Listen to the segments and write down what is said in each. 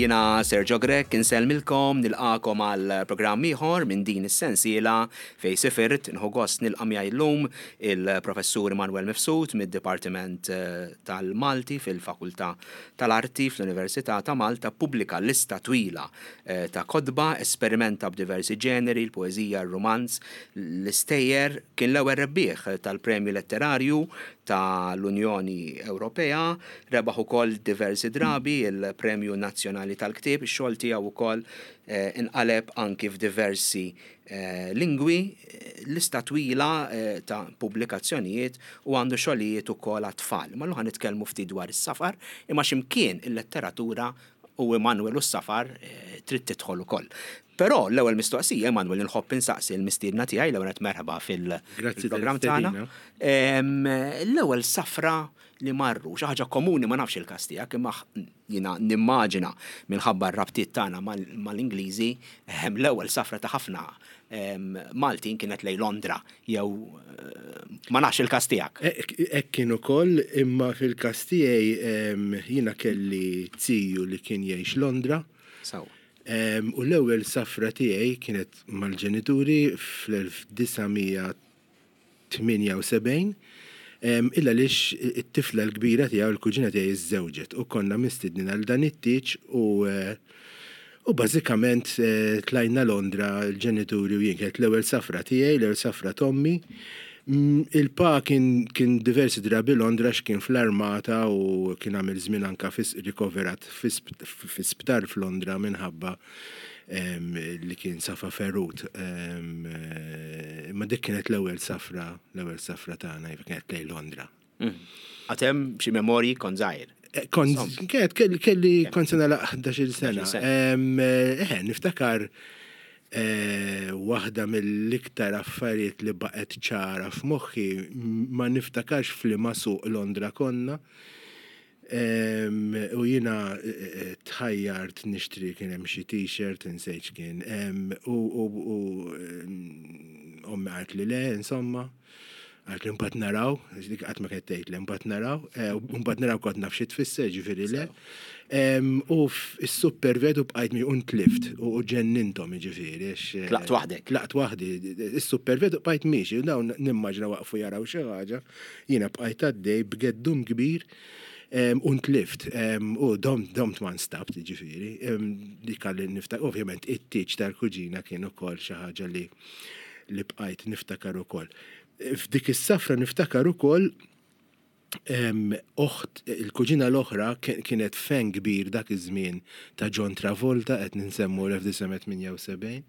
Jiena Sergio Grek insellmilkom nilqakom għal programm ieħor minn din is-sensiela fejn sifirt inħu gost nilqa' miegħi llum il-Professur Manuel Mifsud mid-Dipartiment tal-Malti fil-Fakultà tal-Arti fl-Università ta' Malta pubblika lista twila ta' kodba, esperimenta b'diversi ġeneri, l-poeżija, r-romanz, l-istejjer kien l-ewwel rebbieħ tal-Premju Letterarju tal-Unjoni Ewropea, rebaħ ukoll diversi drabi il-Premju Nazzjonali tal-Ktieb, ix-xogħol tiegħu wkoll inqaleb anki f'diversi lingwi, lista twila ta' pubblikazzjonijiet u għandu xogħlijiet ukoll għat-tfal. Ma llum nitkellmu ftit dwar is-safar, imma x'imkien il-letteratura u Emanuel u s-safar trid tidħol ukoll. Però l-ewwel mistoqsija Emanuel inħobb insaqsi l-mistiedna tiegħi l-ewwel merħba fil-programm tagħna. L-ewwel safra li marru xi ħaġa komuni ma nafx il-każ tiegħek imma jiena nimmaġina minħabba r-rabtiet tagħna mal-Ingliżi l-ewwel safra ta' ħafna Maltin kienet lejn Londra jew ma nafx il-każ tiegħek. Hekk kien ukoll imma fil-każ tiegħi jiena kelli tziju li kien jgħix Londra. U l-ewwel safra tiegħi kienet mal-ġenituri fl-1978 illa lix it-tifla l-kbira tiegħu l-kuġina tiegħi żżewġet u konna mistednin għal dan it-tieġ u bażikament tlajna Londra l-ġenituri u jien kienet l-ewwel safra tiegħi, l-ewwel safra Tommi. Il-pa kien diversi drabi Londra x'kien fl-armata u kien għamil żmien anka rikoverat fi sptar f'Londra minħabba li kien safa ferrut. Ma dik kienet l-ewwel safra tagħna kienet lejn Londra. Għatem xi memorji kon żgħir. Kelli kont sena 11 sena. Niftakar waħda mill-iktar affarijiet li baqgħet ċara f'moħħi ma niftakarx f'liema suq Londra konna. U jiena tħajjart nixtri kien hemm xi t-shirt insejt kien. U ommi qalt li le, insomma. Għalt li mbagħad naraw, dik qatt ma kienet tgħid li mbagħad naraw, u mbagħad naraw kont naf xi tfisser ġifieri le. U s-supervedu bqajt mi untlift u ġennintom ġifieri. Tlaqt waħdek. Tlaqt waħdi. Is-supervedu bqajt miexi, u dawn nimmaġna waqfu jaraw xi ħaġa. Jiena bqajt għaddej b'geddum kbir untlift. U domt ma nstabt ġifieri. Dik għalli niftakar, ovvjament it-tieġ tal-kuġina kien ukoll xi ħaġa li bqajt niftakar ukoll. F'dik is-safra niftakar ukoll il-kuġina l-oħra kienet fan kbir dak iż-żmien ta' John Travolta qed ninsemmu l-1978.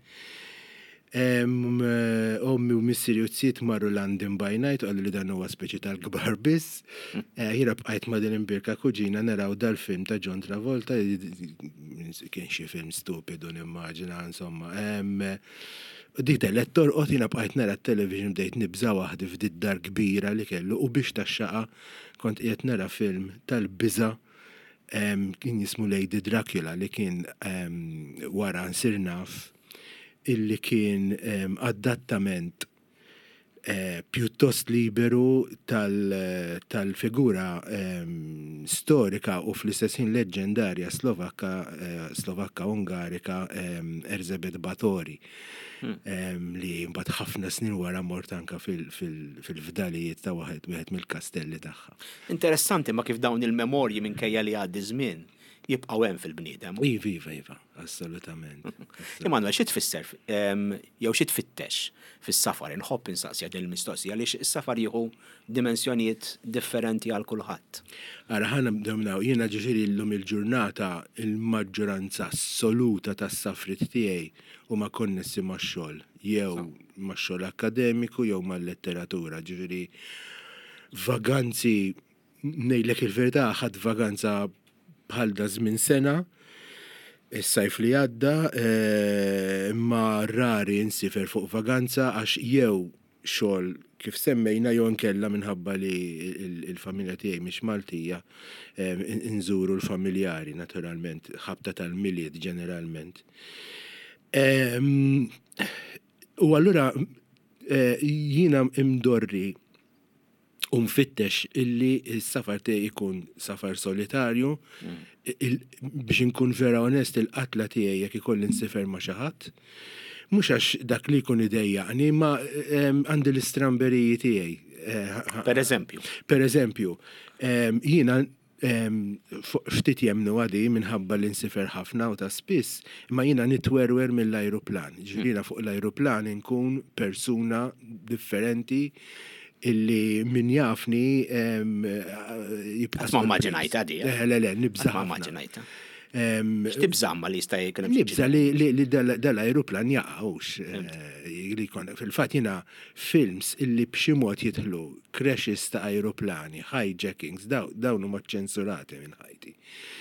Ommi u missieri u tsiet marru London by Night għallu li dan huwa speċi tal-kbar biss. Jiena bqajt ma' din imbirka kuġina naraw dal-film ta' John Travolta kien xi film stupidu nimmaġina insomma. Dik tellet torqod jiena bqajt nara t-television bdejt nibża waħdi f'dik dar kbira li kellu u biex tax-xaqa kont qiegħed nara film tal-biża' kien jismu Lady Dracula li kien wara nsir naf illi kien adattament pjuttost liberu tal-figura storika u fl-istessin leġġendarja Slovakka Ungarika Erzsébet Báthory. Li mbagħad ħafna snin wara mort anke fil-fdalijiet ta' wieħed mill-kastelli tagħha. Interessanti ma kif dawn il-memorji minkejja li għaddi żmien jibqgħu hemm fil-bniedem. Iva, assolutament. Emanuel, xi tfisser jew xi tfittex fis-safar inħobb insaqsija din il-mistoqsija għaliex is-safar jieħu dimensjonijiet differenti għal kulħadd. Ara ħana bdewnaw jiena ġifieri llum il-ġurnata il-maġġoranza assoluta tas-safrit tiegħi huma konnessi max-xogħol, jew max-xogħol akademiku jew mal-letteratura, ġifieri vaganzi ngħidlek il-verità ħadd vaganza bħal da żmien sena, is-sajf li għadda, imma rari insifer fuq vaganza għax jew xogħol kif semmejna jew nkella minħabba li il-familja tiegħi mhix Maltija, inżuru l-familjari naturalment, ħabta tal-miliet ġeneralment. U allura jiena imdorri Mfittex illi s-safar tiegħi jkun safar solitarju, biex inkun vera onest il-qatla tiegħi jekk ikolli nsifer ma' xi ħadd, mhux għax dak li jkun idejjaqni, ma għandi l-istramberiji tiegħi. Per eżempju. Per eżempju, jiena ftit jemnu għadi minħabba li nsifer ħafna u ta' spiss, ma jiena nitwerwer mill-ajruplan. Ġifieri fuq l-ajruplan inkun persuna differenti illi min jafni jibqa' ma maġinajta di. Le, nibża. Ma maġinajta. X'tibżamma li jista' jkun nibża li dal-ajruplan jaqgħux. Fil-fatt jiena films illi b'xi mod jidħlu crashes ta' ajruplani, hijackings, dawn huma ċensurati minn ħajti.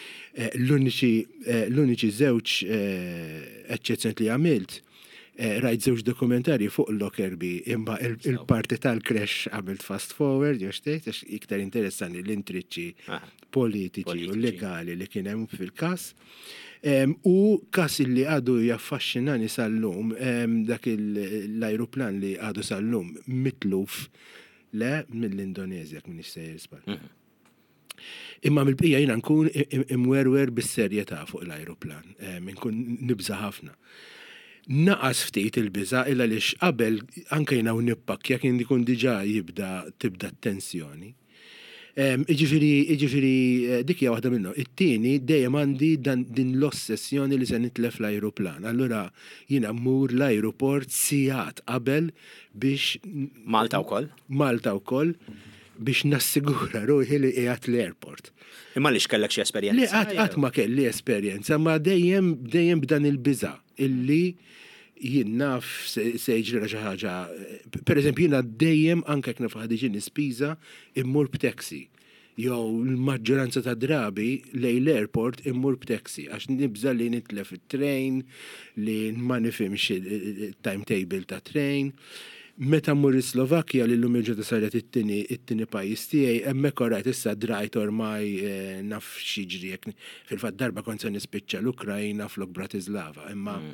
L-uniċi żewġ eċċezzjoni li għamilt rajt żewġ dokumentarji fuq Lockerbie, imma il-parti tal-crash għamilt fast forward, joxtejt, iktar interessanti l-intriċċi politiċi u legali li kien hemm fil-każ. U każ li għadu jaffaxxinani sal-lum, dak l-ajruplan li għadu sal-lum mitluf mill-Indonezja, kien ixsejjer żball. Imma mill-bqija jiena nkun imwerwer bis-serjetà fuq l-ajruplan, nkun nibża ħafna. Naqas ftit il-biża' illa lix qabel anke jiena nippakja kien ikun diġà tibda t-tensjoni. Iġifieri dik hija waħda minnhom. It-tieni dejjem għandi din l-ossessjoni li se nitlef l-ajruplan. Allura jiena mmur l-ajruport sigħat qabel biex Malta wkoll biex nassigura ruħi li qiegħed l-airport. Imma lix kellek xi esperjenza? Li qatt ma kelli esperjenza, ma dejjem b'dan il-biża' illi jien naf se jiġri xi ħaġa. Pereżempju jiena dejjem anke jekk naf ħadiġi nispiża immur b'taxi. Jew l-maġġoranza ta' drabi lejn l-airport immur b'taxi għax nibża li nitlef it-train, li ma nifhimx il-timetable ta' train. Meta mmur is-Slovakkja li l-lum il-ġodda saret it-tieni pajjiż tiegħi, hemmhekk orajt issa drajt ormai naf x'jiġri jekk fil-fatt darba kont se nispiċċa l-Ukrajna flok Bratislava,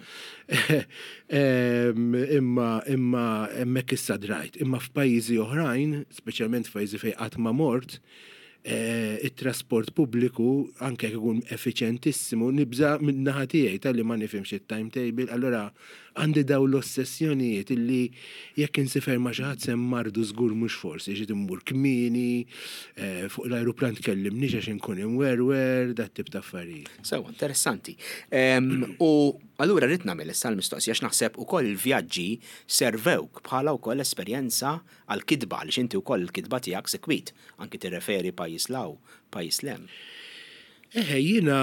imma hemmhekk issa drajt. Imma f'pajjiżi oħrajn, speċjalment f'pajjiżi fejn qatt ma mort, it-trasport pubbliku anke jekk ikun effiċjentissimu nibża min-naħa tiegħi tal-li ma nifhimx it-timetable, allura għandi daw l-ossessjonijiet illi jekk insifer ma' xi ħadd se mmardu żgur mhux forsi ġiet immur kmieni, fuq l-ajruplan tkellimniex għax inkun imwerwer, dat tip ta' affarijiet. Sewa, interessanti. U allura rid nagħmel issa l-mistoqsija għax naħseb ukoll il-vjaġġi servewk bħala wkoll esperjenza għal kidba għaliex inti wkoll il-kidba tiegħek sekwit, anke tirreferi pajjiż law, pajjiż lem. Jiena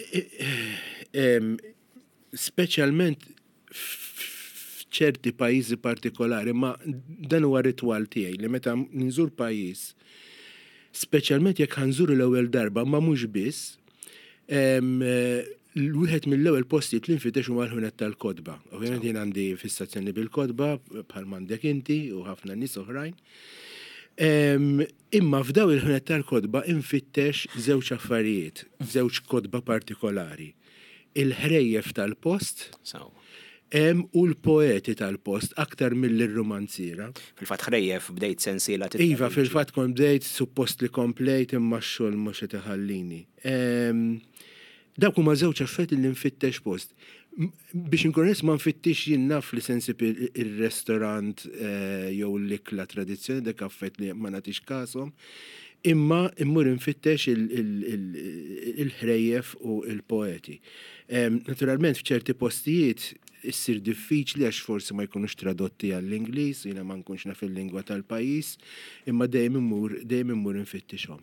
speċjalment f'ċerti pajjiżi partikolari, ma dan huwa ritwal tiegħi li meta nżur pajjiż, speċjalment jekk ħanżur l-ewwel darba, ma mhux biss, wieħed mill-ewwel postijiet li nfittex huma l-ħunet tal-Kodba. Ovvjament jien għandi fissazzjoni bil-Kodba bħal m'għandek inti u ħafna nies oħrajn. Imma f'daw il-ħunet tal-Kodba infittex żewġ affarijiet, żewġ kodba partikolari. Il-ħrejjef tal-post u l-poeti tal-post aktar mill-romanzira. Fil-fatt ħrejjef bdejt sensiela Iva, fil-fatt kon bdejt suppost li komplejt imma x-xogħol mhux qed iħallini. Dawk huma żewġ affarijiet li nfittex post. Biex inkun ma nfittix jien naf li sensib il-restorant jew l-ikla tradizzjoni dak affett li ma nagħtix kasom, imma immur nfittex il-ħrejjef u il-poeti. Naturalment f'ċerti postijiet issir diffiċli għax forsi ma jkunux tradotti għall-Ingliż, jiena ma nkunx naf il-lingwa tal-pajjiż, imma dejjem immur nfittixhom.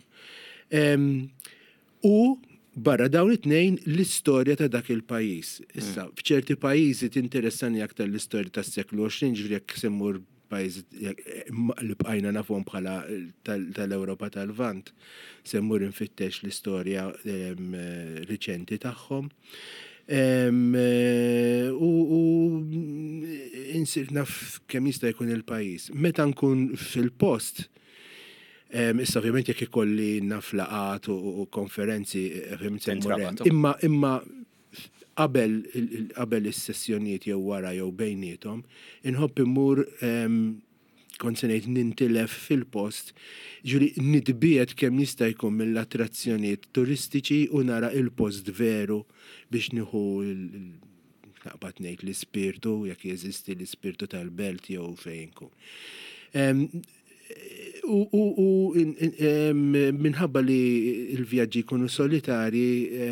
U barra dawn it-tnejn l-istorja ta' dak il-pajjiż. Issa f'ċerti pajjiżi tinteressani aktar l-istorja tas-seklu 20 ġifieri jekk semmur pajjiż li bqajna nafhom bħala tal-Ewropa tal-Lvant, semmur infittex l-istorja riċenti tagħhom. U insir naf kemm jista' jkun il-pajjiż. Meta nkun fil-post, issa ovvjament jekk ikolli naf laqat u konferenzi imma qabel is-sessjonijiet jew wara jew bejniethom, inħobb immur konsenajt nintilef fil-post, ġuri nidbiet kemm jista' jkun mill-attrazzjonijiet turistiċi u nara il-post veru biex nieħu naqbad ngħid l-ispirtu, jekk jeżisti l-ispirtu tal-belt jew fejnku. U minħabba li l-vjaġġi jkunu solitari,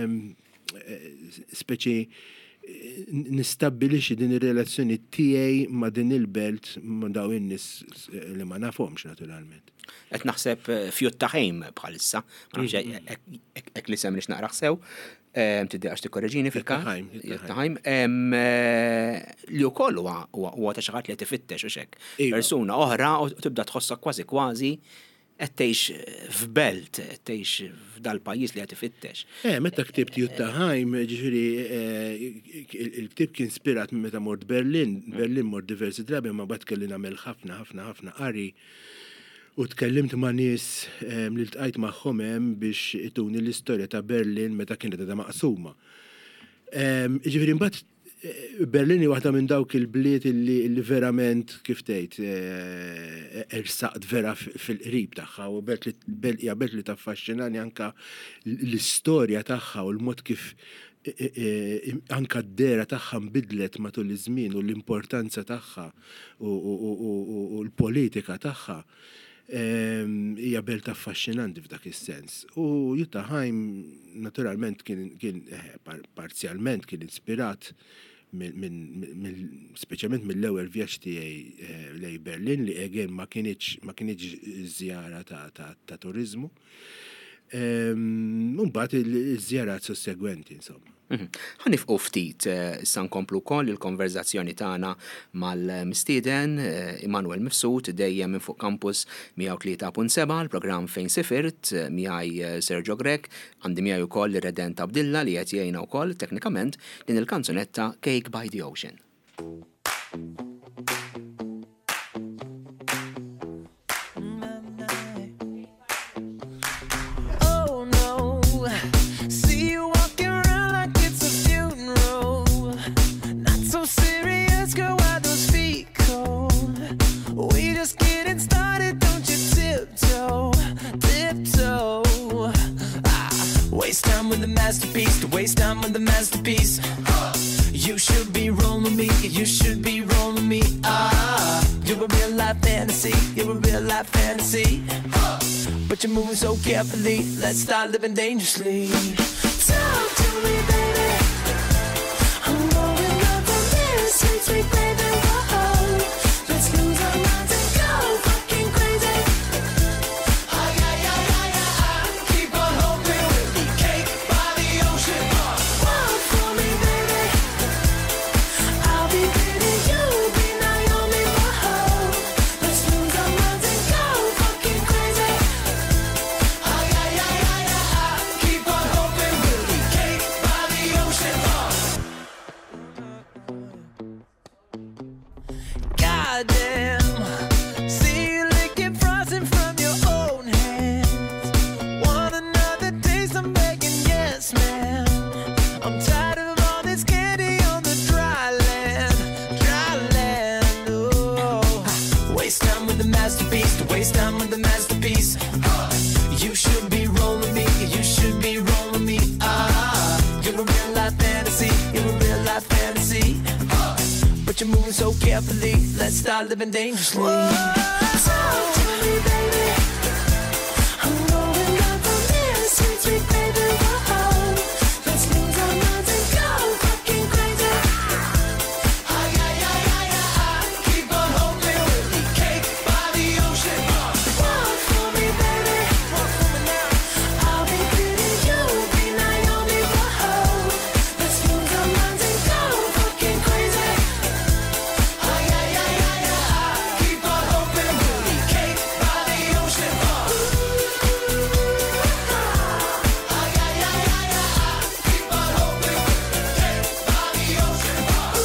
speċi nistabbilixi din ir-relazzjoni tiegħi ma' din il-belt ma' daw in-nies li ma nafhomx naturalment. Qed naħseb f'Jutta Ħejm bħalissa, ma nafx hekk li semmi naqra sew, tiddeqax tikkorreġini fil-każ. Jutta Ħejm li wkoll huwa ta' xi ħadd li tifittex u x'hekk. Persuna oħra u tibda tħossok kważi qed tgħix f'belt, qed tgħix f'dal-pajjiż li qed tifittex. Meta ktibt Jutta Ħejm, ġifieri il-ktieb kien inspirat meta mort Berlin mort diversi drabi ma bad kelli nagħmel ħafna qari u tkellimt ma' nies li ltqajt magħhom hemm biex ituni l-istorja ta' Berlin meta kienet għadha maqsuma. Ġifieri mbagħad Berlin waħda minn dawk il-bliet li verament kif tgħid ersaqt vera fil-qrib tagħha u belt li taffaxxinani anke l-istorja tagħha u l-mod kif anke d-dera tagħha nbidlet matul iż-żmien u l-importanza tagħha u l-politika tagħha hija belt affaxxinanti f'dak is-sens. U Jutta Ħejm naturalment kien parzjalment kien inspirat speċjalment mill-ewwel vjaġġ tiegħi lejn Berlin li again ma kienx żjara ta' turiżmu. Mbagħad iż-żjarat sussegwenti insomma. Ħanifqu ftit issa nkomplu wkoll il-konverzazzjoni tagħna mal-mistieden Emanuel Mifsud dejjem minn fuq campus 103.7 l-programm Fejn Sifirt miegħi Sergio Grek, għandi miegħi wkoll Redent Abdilla li qed jgħinna wkoll teknikament din il-kanzunetta Cake by the Ocean. To waste time with the masterpiece. You should be rolling me, you should be rolling me. You're a real life fantasy, you're a real life fantasy. But you're moving so carefully, let's start living dangerously. Talk to me, baby. I'm going up on this sweet, sweet baby. Whoa. Let's lose our minds and go fucking crazy. Keep on hoping we'll be cake by the ocean. Walk for me, baby. I'll be pretty, you'll be Naomi. Whoa. Let's lose our minds and go fucking crazy. Keep on hoping we'll be cake by the ocean. Goddamn, see you licking frosting from your own hands. Want another taste? I'm begging, yes, man. I'm tired of all this candy on the dry land. Oh, waste time with the masterpiece. To waste time with the masterpiece. You should be rolling me. You should be rolling me. You're a real life fantasy. You're a real life fantasy. But you're moving so carefully, let's start living dangerously. Talk to me, baby. I'm going up on this sweet, sweet baby. Whoa. Let's lose our minds and go fucking crazy. Keep on hoping we'll be cake by the ocean. Walk for me, baby. Walk for me now. I'll be pretty, you'll be Naomi. Whoa. Let's lose our minds and go fucking crazy. Keep on hoping we'll be cake by the ocean. Keep on hoping we'll be cake by the ocean.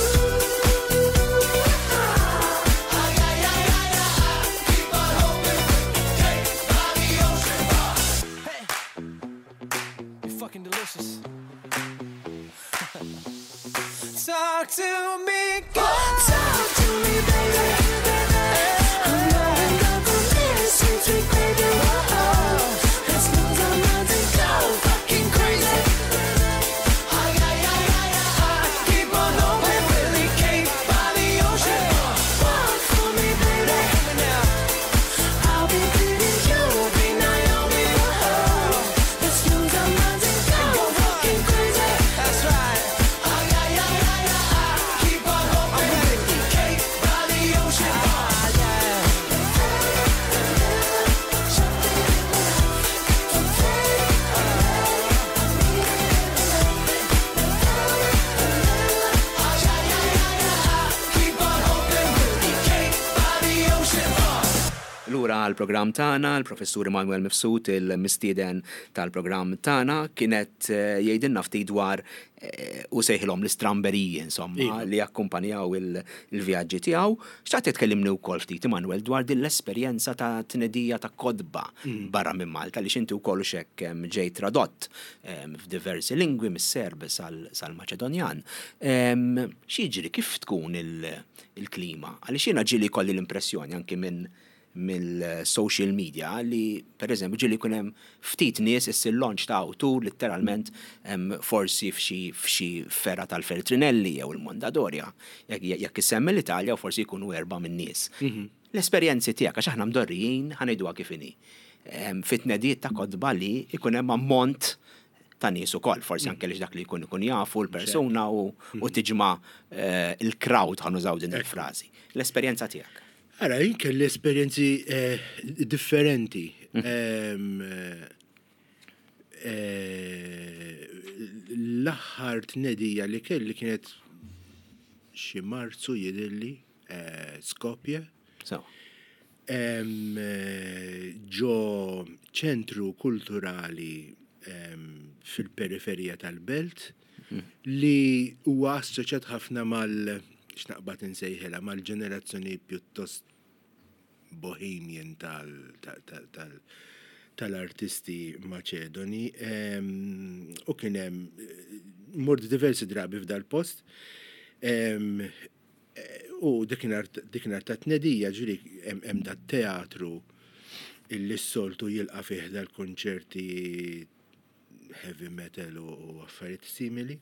Keep on hoping we'll be cake by the ocean. Hey, you're fucking delicious. Talk to me, girl. Talk to me, baby. I'm tal-programm tagħna, il-professur Manuel Mifsud, il-mistieden tal-programm tagħna, kienet jgħidilna ftit dwar u sejħilhom l-istramberiji, insomma, li jakkumpanjaw il-vjaġġi tiegħu. X'taqt tkellimni wkoll ftit Manuel dwar din l-esperjenza ta' tnedija ta' kodba barra minn Malta li x'inti wkoll xekk ġej tradott f'diversi lingwi mis-Serb sal-Maċedonjan. X'jiġri kif tkun il-klima? Għaliex jiena ġieli kolli l-impressjoni anke mill-social media li pereżempju ġieli jkun hemm ftit nies issir launch ta' awtur letteralment forsi f'xi ferra tal-Feltrinelli jew il-Mondadorja. Jekk issemmi l-Italja u forsi jkunu 4 minn nies. L-esperjenzi tiegħek għax aħna mdorrijin ħanejduha kif inhi. Fit-tnedijiet ta' kodba li jkun hemm ammont ta' nies ukoll, forsi anke li dak li jkun jafu l-persuna u tiġma' il-crowd ħanużaw din il-frażi. L-esperjenza tiegħek. Ara, jien kelli esperjenzi differenti. L-aħħar tnedija li kelli kienet xi Marzu jidilli Skopje. Ġo ċentru kulturali fil-periferija tal-belt li huwa assoċjat ħafna x'naqbad insejħilha mal-ġenerazzjoni pjuttost bohemian tal-artisti maċedoni u kien hemm mort diversi drabi f'dal post u dikinhar ta' tnedija ġieli hemm dat teatru illi s-soltu jilqa' fih dal-konċerti heavy metal u affarijiet simili.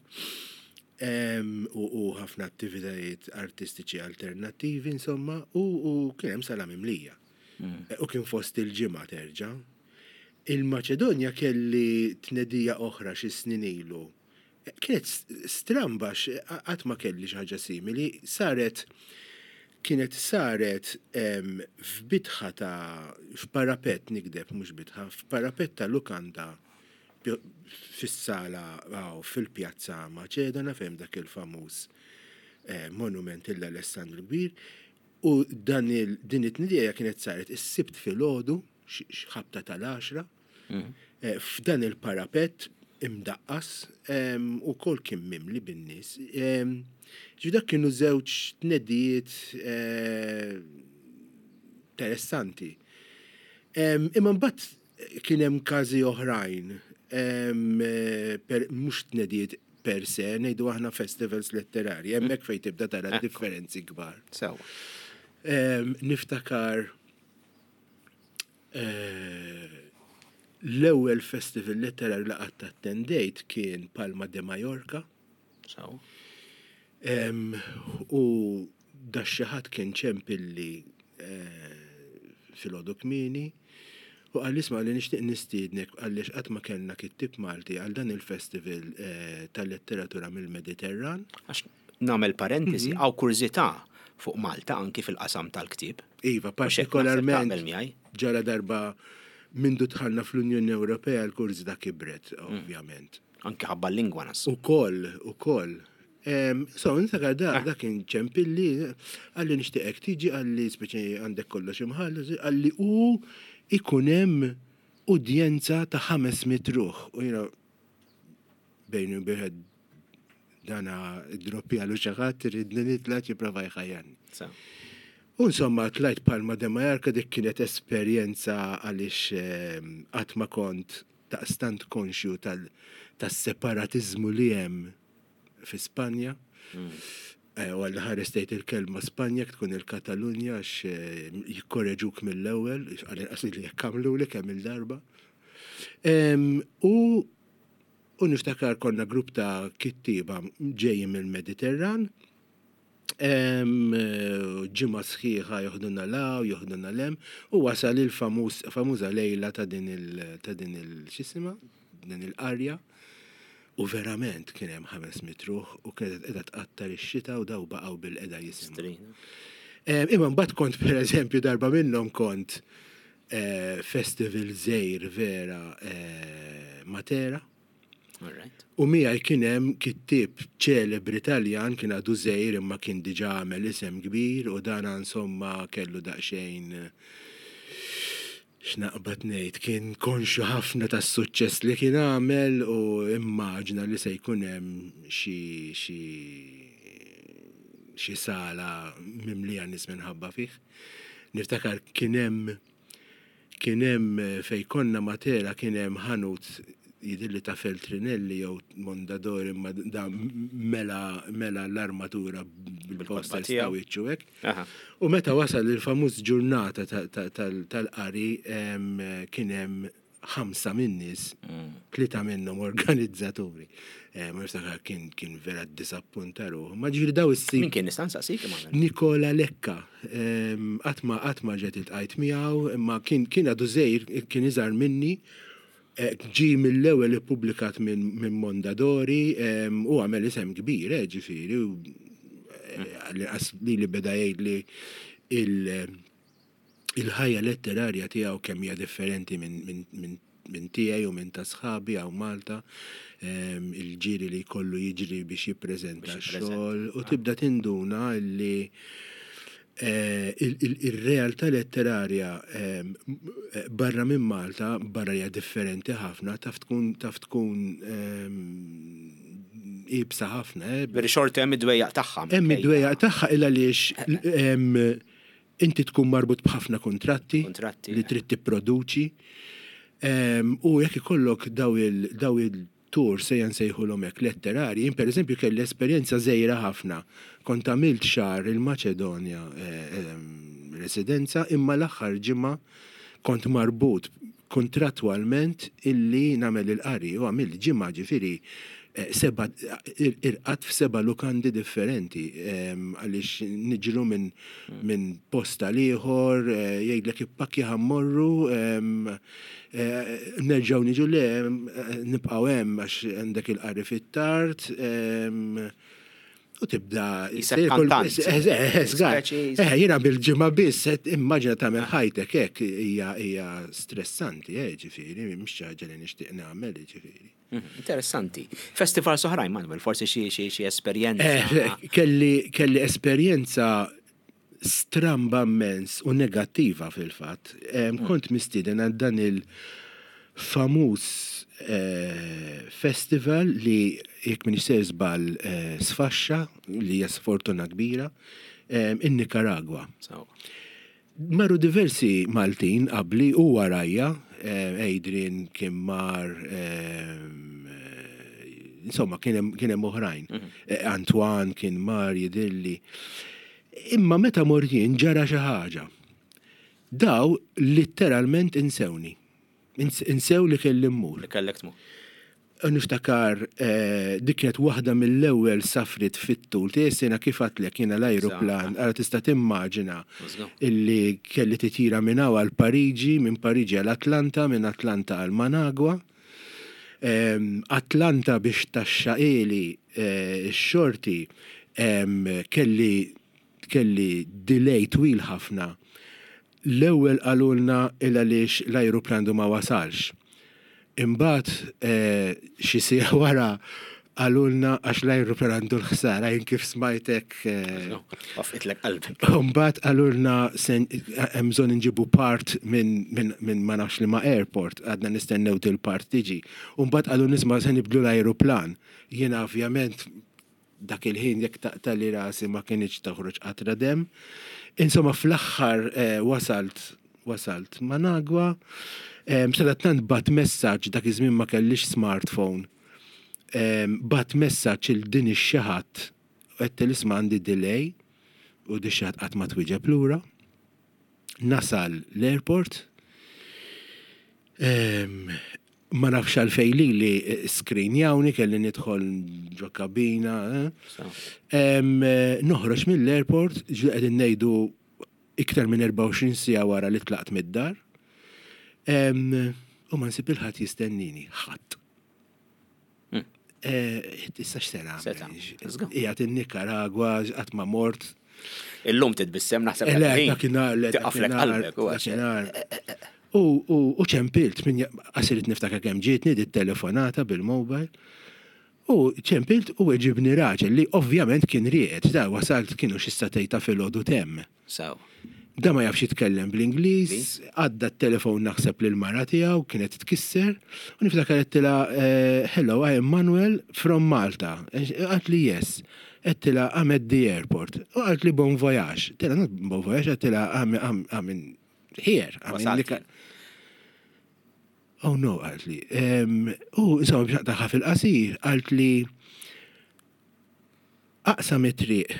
U ħafna attivitajiet artistiċi alternattivi, insomma, u kien hemm sala mimlija. U kien fost il-ġimgħa terġa'. Il-Maċedonja kelli tnedija oħra xi snin ilu. Kienet stramba qatt ma kelli xi ħaġa simili, kienet saret f'bitħa f'parapett nikdeb mhux bitħa, f'parapett ta' lukanda fis-sala fil-pjazza Maċedona fejn dak il-famuż monument l-Alessandru Kbir u din it-tnedija kienet saret is-sibt filgħodu ħabta tal-10 f'dan il-parapett imdaqqas u kol kien mimli bin-nies. Dak kienu żewġ tnedijiet interessanti. Imma mbagħad kien hemm każi oħrajn mhux tnedijiet per se, ngħidu aħna festivals letterarji, hemmhekk fejn tibda tara differenzi kbar. Niftakar l-ewwel festival letterarju li qatt attendejt kien Palma de Mallorca. U xi ħadd kien ċempilli fil-għodu kmieni u għall-isma li nixtieq nistiednek għaliex qatt ma kellna kittib Malti għal dan il-festival tal-letteratura mill-Mediterran. Għax nagħmel parentesi għaw kurzità fuq Malta anki fil-qasam tal-ktib. Iva, partikolarment ġara darba mindu tħallna fl-Unjoni Ewropea l-kurzità kibret, ovvjament. Anki ħabba l-lingwa nas. Ukoll. So, nistakar da kien ċempilli, għalli nixtieqek tiġi għalli speċi għandek kollox imħallas, għalli ikun hemm udjenza ta' 500 ruħ. U jiena bejn u bejn dana id-droppi għalu xi ħadd iridni nitlaq jipprova jħajjan. U insomma tlajt Palma de Mallorca dik kienet esperjenza għaliex qatt ma kont daqstant konxju tas-separatiżmu li hemm fi Spanja. U għalli ħarestejt il-kelma Spanja tkun il-Katalunja għax jikkorreġuk mill-ewwel, għalli li jekkamlu li kemm il-darba. U niftakar konna grupp ta' kittiba ġejjin mill-Mediterran, ġimgħa sħiħa joħduna law, joħduna lem, u wasal il-famuża lejla ta' din il-xisima, din il-qarja. U verament kien hemm 500 ruħ u kienet qiegħda tqattar ix-xita u daw baqgħu bil-qiegħda jisimgħu. Imma mbagħad kont pereżempju darba minnhom kont festival żgħir vera Matera. U miegħi kien hemm kittieb ċelebri Taljan kien għadu żgħir imma kien diġà għamel isem kbir u dan insomma kellu daqsxejn x'naqbad ngħid, kien konxu ħafna tas-suċċess li kien għamel u immaġna li se jkun hemm xi sala mimlija nies minħabba fih. Niftakar kien hemm fejn konna Matera kien hemm ħanut jidilli ta' Feltrinelli jew Mondadori imma da mela l-armatura bil-posters ta' wiċċu hekk. U meta wasal il-famuż ġurnata tal-qari kien hemm 5 min-nies, 3 minnhom organizzaturi. Ma niftakar kien vera disappunta ruħu. Ma ġifieri daw is-sib. Min kien nista' nsaqsik imma? Nikola Lekka. Qatt ma ġiet iltqajt miegħu, imma kien għadu żgħir, kien iżgħar minni. Ġi mill-ewwel ippubblikat minn Mondadori u għamel isem kbir, ġifieri, li beda jgħidli il-ħajja letterarja tiegħu kemm hija differenti minn tiegħi u minn ta' sħabi għaw Malta, il-ġiri li jkollu jiġri biex jippreżenta x-xogħol u tibda tinduna li il-realtà letterarja barra minn Malta, barra hija differenti ħafna, taf tkun ibsa ħafna. Veri xorti hemm id-dwejjaq tagħha. Hemm id-dwejjaq tagħha illa għaliex inti tkun marbut b'ħafna kontratti li trid tipproduċi. U jekk ikollok daw il-tour sejjan sejħulhom hekk letterarji, per eżempju kelli esperjenza żgħira ħafna. Kont għamilt xahar il-Maċedonja residenza, imma l-aħħar ġimgħa kont marbut kontrattwalment illi nagħmel il-qari u għamilt ġimgħa ġifieri irqat f'7 lukandi differenti għaliex niġru minn posta ieħor, jgħidlek ippakki ħammorru, nerġgħu niġu le nibqgħu hemm għax għandek il-qari fit-tard. U tibda... Jina bil-ġimma biss, immaġina tagħmel ħajtek hekk hija stressanti, ġifieri, mhix ħaġa li nixtieq nagħmel, ġifieri. Interessanti. Festival soħrajn, Manuel, forsi xi esperjenza. Kelli esperjenza stramba immens u negattiva fil-fatt. Kont mistieden għal dan il-famuż festival li jekk min żball sfaxxa li hija sfortuna kbira in Nicaragua. Marru diversi Maltin qabli u warajja, Adrian kien mar, insomma kien hemm oħrajn. Antoine kien mar jidilli. Imma meta morjien ġara xi ħaġa. Daw litteralment insewni. Insew li kelli mmur. Li kellek tmur. Niftakar dik kienet waħda mill-ewwel safrit fit-tul tiesina kif għatlek jiena l-ajruplan, ara tista' timmaġina illi kelli titira minn hawn għal Pariġi, minn Pariġi għal Atlanta, minn Atlanta għal Managua. Atlanta biex taxxaqili x-xorti kelli delay twil ħafna. L-ewwel qalulna il għaliex l-ajruplan ma wasalx. Imbagħad xi sieħ wara qalulna għax l-ajruplan għandu l-ħsara jien kif smajtek. Wafitlek qalbek. Imbagħad qalulna hemm bżonn inġibu part minn ma nafx li ma' airport, għadna nistennew il-part tiġi. U mbagħad qalu nisma' se nibdlu l-ajruplan. Jiena ovvjament dak il-ħin jekk taqtali rasi ma kienx taħroġ qatra dem. Insomma, fl-axħar wasalt Managua, sadattant bat messaġġ dak iż-żmien ma kellix smartphone. Bat messaġġ il-din ix-xaħat qed isma' għandi delay u di xaħat qatt ma twieġeb lura. Nasal l-airport. Ma nafx għalfejn li skrinjawni kelli nidħol ġo kabina. Noħroġ mill-airport, qegħdin ngħidu iktar minn 24 sija wara li tlaqt mid-dar. U ma nsib il-ħadd jistennini, ħadd. Issa x'sena. Qiegħed in-Nikaragwa qatt ma mort. Illum titbissem naħseb tiqaflek qalbek. U ċempilt, għasirit niftakar kemm ġietni dit telefonata bil-mobile. U ċempilt u ġibni raġel li ovvjament kien riqed, da wasalt kienu xi statejta fil-ħodu temm. Da ma jafx jitkellem bl-Ingliż, għadda t-telefon naħseb lil mara tiegħu kienet tkisser, u niftakar għettila, hello, I am Manuel from Malta. Għat li yes. Għettila, I'm at the airport. U għat li bon voyage. Tela, not bon voyage, għettila, I'm in here. Oh no, għat li. Insomma, biex naqtaħħa fil-qasir, għat li aqsam it-triq.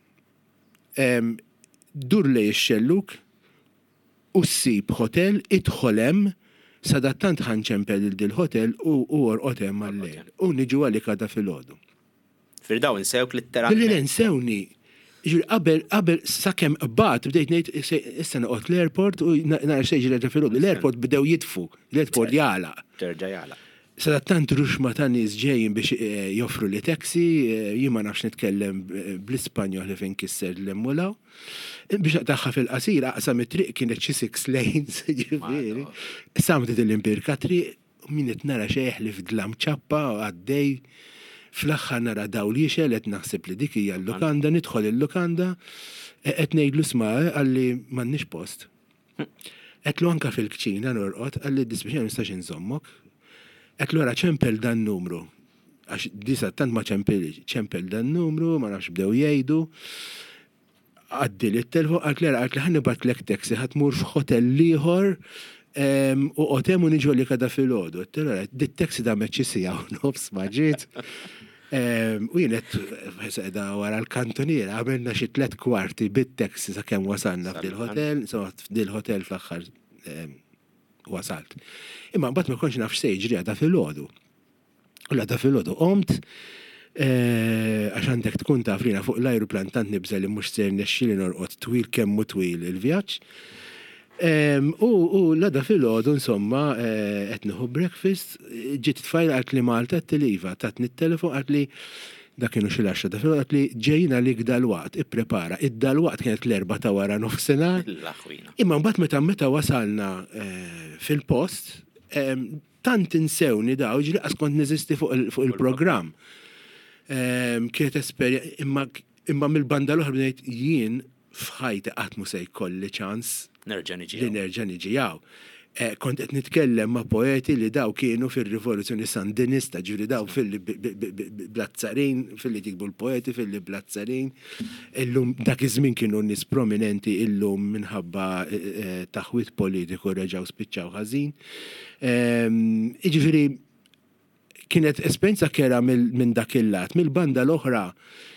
Dur li xelluk u s-sib hotel idħolem sadattant ħanċempel il-hotel u orqotem mal-lejl. U niġu għalli kada fil-ħodu. Firdaw nsewk litteralment. Billi nsewni. Qabel sakemm qbad bdejt ngħid issa noqgħod l-airport u nara xejn ġi fil-ħodu. L-airport bdew jitfu, l-airport jala. Terġa' jala. Sadattant ruxma ta' nies ġejjin biex joffru li taxi, jien ma nafx nitkellem bl-Ispanjol li fejn kisser l-emmulaw. Biex naqtaħħa fil-qasir, aqsam it-triq kienet xi 6 lanes, ġifieri. Samtet il-impirka triq, u min qed nara xejn li f'dlam ċappa u għaddej. Fl-aħħar nara daw li xelet naħseb li dik hija l-lukanda, nidħol il-lukanda, qed ngħidlu sma' għalli m'għandniex post. Qedlu anke fil-kċina norqod, għalli disbiex ma nistax inżommok. Qedlu ara ċempel dan numru. Għax disa tant ma ċempel dan numru, ma nafx bdew jgħidu. Għaddi li t-telefon, għalt li ħannibat lek taxi, ħatmur f'hotel liħor u qotem u niġu li kada fil-ħodu. Dit-taxi da meċċisija u nofs maġiet. U jienet da wara l-kantoniera, għamilna xi 3 kwarti bit-taxi sa' kem wasanna f'dil-hotel, f'dil-hotel fl-axħar wasalt. Imma mbagħad ma konx nafx se jiġri għadha fil-ħodu. U għadha fil-ħodu qomt għax għandek tkun tafrina fuq l-ajruplan tant nibża li mhux ser nexxieli norqod twil kemm hu twil il-vjaġġ. U l-għadha fil-ħodu insomma qed nieħu breakfast, ġiet tfajla qalt li Malta t-teliva, tatni t-telefon qalt li dak kienu xi 10 ta' filgħat li ġejjina lik dal-waqt, ipprepara. Id-dal-waqt kienet l-4 ta' wara nofsinhar. Imma mbagħad meta wasalna fil-post, tant insewni daw ġili qas kont neżisti fuq il-programm. Kienet imma mill-banda l-oħra bdejt jien f'ħajti qatt mu se jkolli ċans li nerġa' niġi jaw. Kont qed nitkellem ma' poeti li daw kienu fir-rivoluzzjoni sandinista, ġuri daw fil-li blazzarin, fil-li tikbu l-poeti, fil-li blazzarin. Illum dak iż-żmien kienu nies prominenti illum minħabba taħwit politiku reġgħu spiċċaw ħażin. Jiġifieri kienet esperjenza kera minn dak il-lat, mill-banda l-oħra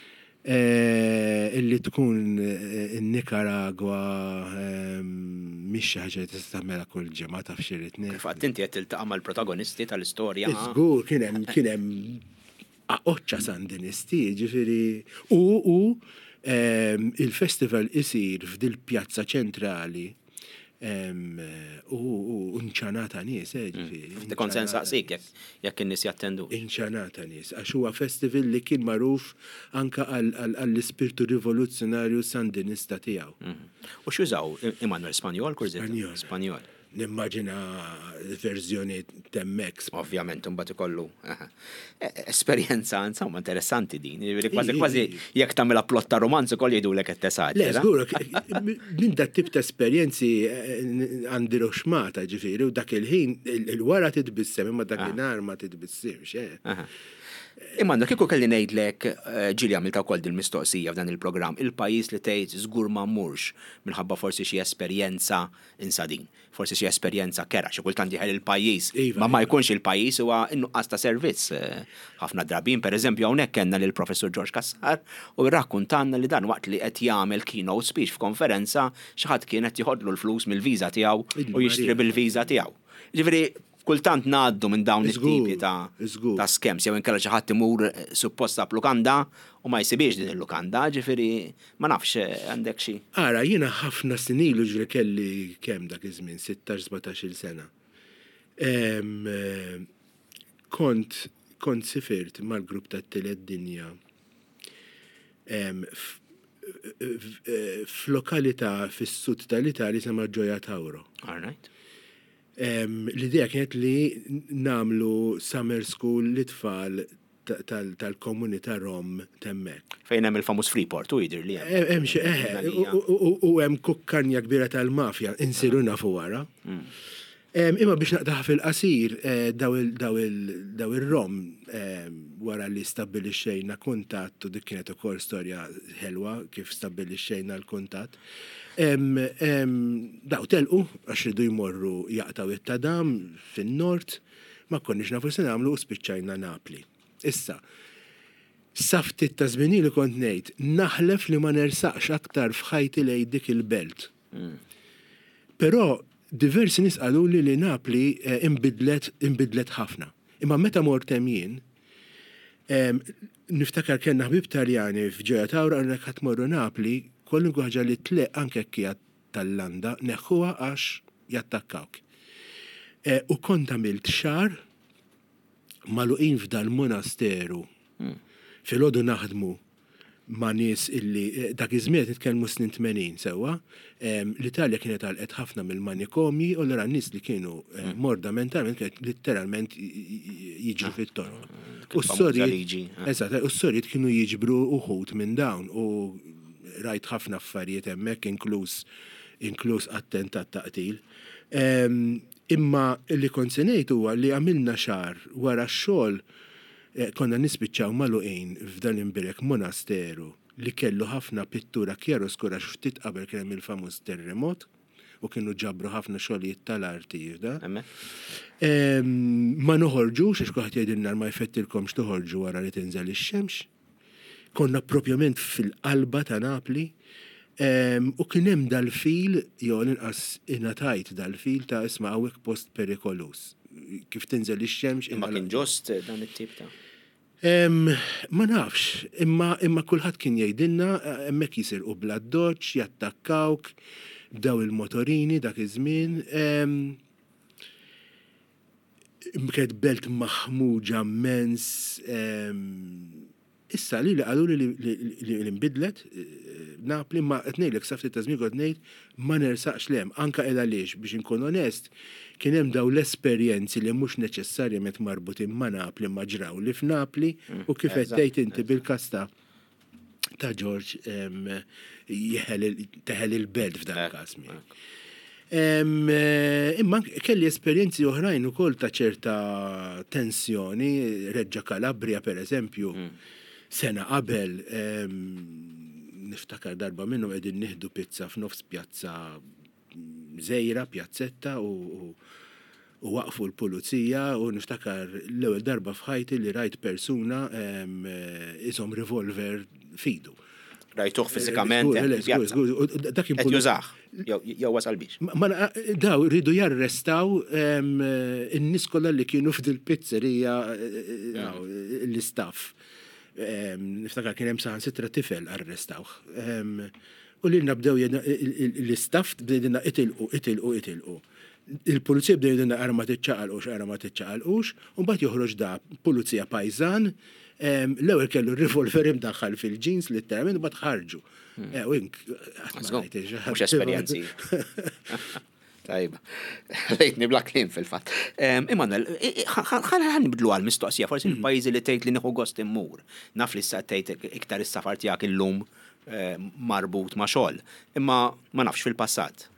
illi tkun in-Nikaragwa mhix xi ħaġa li tista' tagħmilha kull ġimgħa taf xi ritni. Fatt inti qed tiltaqa' mal-protagonisti tal-istorja. Żgur kien hemm aqoċċa sandinisti, ġifieri u il-festival isir f'dil pjazza ċentrali u nċanata nies, ġifieri. Kont se nsaqsik jekk in-nies jattendu. Nċanata nies, għax huwa festival li kien magħruf anke għall-ispirtu rivoluzzjonarju sandinista tiegħu. U x'jużaw Emanuel Spanjol kurzit? Spanjol. Nimmaġina verżjoni temmex. Ovvjament, mbagħad ikollu esperjenza insomma interessanti din. Kważi jekk tagħmilha plott ta' romanz ukoll jgħidulek qed tesaġġ. Le żgur, din dak tip ta' esperjenzi għandi roxmata ġifieri u dak il-ħin il-wara titbissem imma dak il-nar ma titbissimx. Imma kieku kelli ngħidlek ġieli għamilta wkoll din mistoqsija f'dan il-programm, il-pajjiż li tgħid żgur ma mmurx minħabba forsi xi esperjenza insadin, forsi xi esperjenza kera, xi kultant jieħel il-pajjiż, ma jkunx il-pajjiż huwa innuqqas ta' servizz. Ħafna drabin, pereżempju hawnhekk kellna lil professur George Kassar u rrakkuntanna li dan waqt li qed jagħmel keynote speech f'konferenza xi ħadd kien qed jieħodlu l-flus mill-viża tiegħu u jixtri bil-viża tiegħu. Ġifieri kultant ngħaddu minn dawn it-tipi ta' skems, jew inkella xi ħadd imur supposta b'lukanda u ma jsibiex din il-lukanda, ġifieri ma nafx għandek xi. Ara jiena ħafna snin ilu ġri kelli kemm dak iż-żmien 16-17 sena. Kont sifirt mal-grupp tat-Tielet Dinja f'lokalità fis-sud tal-Italja sema Gioia Tauro. All right. L-idea kienet li namlu summer school li tfal tal-komunità Rom temmek. Fejn hemm il-famuż Freeport u jidher li Hemm xi u hemm kukkanja kbira tal-mafja insiru nafu wara. Imma biex naqtaħ fil-qasir daw il-Rom wara li stabbilixxejna kuntatt u dik kienet ukoll storja ħelwa kif stabbilixxejna l-kuntatt. Daw telqu għax ridu jmorru jaqtaw it-tadam fin-nord ma konniex nafu se nagħmlu u spiċċajna Napli. Issa, saftit ta' żmien li kont ngħid naħlef li ma nersaqx aktar f'ħajti lejn dik il-belt. Però diversi nies qalu li Napli inbidlet ħafna. Imma meta mortem jien, niftakar kellna ħbib Taljani f'Ġeja Tawra għandek qed tmorru Napli, kollu ħaġa li tleq anke kija tal-landa neħħuha għax jattakkawk. U kont għamilt xahar magħluqin f'dal-monasteru. Filgħodu naħdmu ma' nies illi dak iż-żmien nitkellmu snin 80 sewwa. L-Italja kienet għalqet ħafna mill-manikomi u l nies li kienu morda mentalment kienet letteralment jiġru fit-toroq. U s-sorijiet kienu jiġbru uħud minn dawn u rajt ħafna affarijiet hemmhekk inkluż attentat taqtil. Imma li kont se ngħid huwa li għamilna xahar wara x-xogħol konna nispiċċaw magħluqin f'dan imbirek monasteru li kellu ħafna pittura kjaroskura ftit qabel kien hemm il-famuż terremot u kienu ġabru ħafna xogħlijiet tal-arti da. Ma noħorġux għax kulħadd jgħidilna ma jfettilkomx toħorġu wara li tinżel ix-xemx. Konna propjament fil-qalba ta' Napli u kien hemm dal-fil jew inqas ingħatajt dal-fil ta' isma' hawnhekk post perikolus. Kif tinżel ix-xemx. Imma kien ġost dan it-tip ta' ma nafx, imma kulħadd kien jgħidilna hemmhekk jisirqu bla doċċ, jattakkawk, bdew il-motorini dak iż-żmien. Kienet belt maħmuġa immens. Issa li qalu li nbidlet Napli ma qed ngħidlek saftit ta' żmien kont ngħid ma nersaqx lehem anke il għaliex biex inkun onest kien hemm dawn l-esperjenzi li mhux neċessarjament marbutin ma' Napli ma ġraw li f'Napli u kif qed tgħid inti bil-kasta ta' George teħel il-belt f'dan il-każ miegħek. Imma kelli esperjenzi oħrajn ukoll ta' ċerta tensjoni, Reġġa Kalabria pereżempju, sena qabel niftakar darba minnu qegħdin nieħdu pizza f'nofs pjazza żejra, pjazzetta u waqfu l-pulizija u niftakar l-ewwel darba f'ħajti li rajt persuna ishom revolver fidu. Rajtuh fiżikament qed jużah jew wasal biex. Daw rridu jarrestaw in-nies kollha li kienu f'dil-pizzerija l-istaff. Niftakar kien hemm saħansitra tifel arrestawh. U li nabdew l-istaff bdejna itilqu. Il-pulizija bdew jgħidulna ara ma tiċċaqalqux, u mbagħad joħroġ da pulizija pajżan, l-ewwel kellu r-rivolver imdaħħal fil-ġins litteralment mbagħad ħarġu. Mhux esperjenzi. Tajba, lejtni bla klim fil-fatt. Immanuel, ħan nibdlu għal-mistoqsija, forsi il-pajjiżi li tgħid li nieħu gost immur. Naf li issa tgħid iktar is-safar tiegħek illum marbut ma' xogħol, imma ma nafx fil-passat.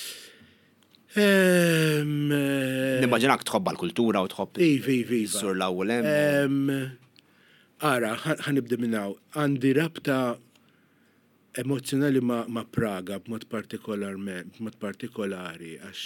Nimmaġinak tħobba l-kultura u tħobb is-sur l-ewwel hemm. Ara, ħanibda minn hawn. Għandi rabta emozjonali ma' Praga b'mod partikolari għax